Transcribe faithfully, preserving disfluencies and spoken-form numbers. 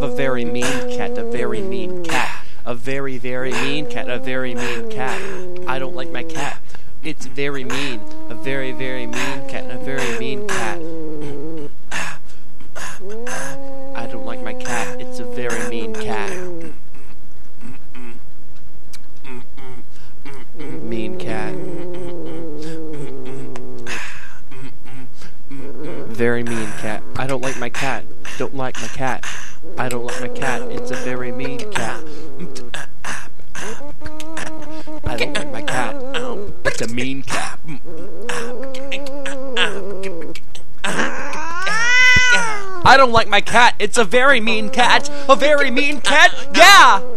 a very mean cat, a very mean cat. A very, very mean cat, a very mean cat. I don't like my cat. It's very mean. A very, very mean cat, a very mean cat. I don't like my cat. It's a very mean cat. Mean cat. Very mean cat. I don't like my cat. Don't like my cat. I don't like my cat. It's a very mean cat. I don't like my cat. It's a mean cat. I don't like my cat. It's a very mean cat. A very mean cat. Yeah!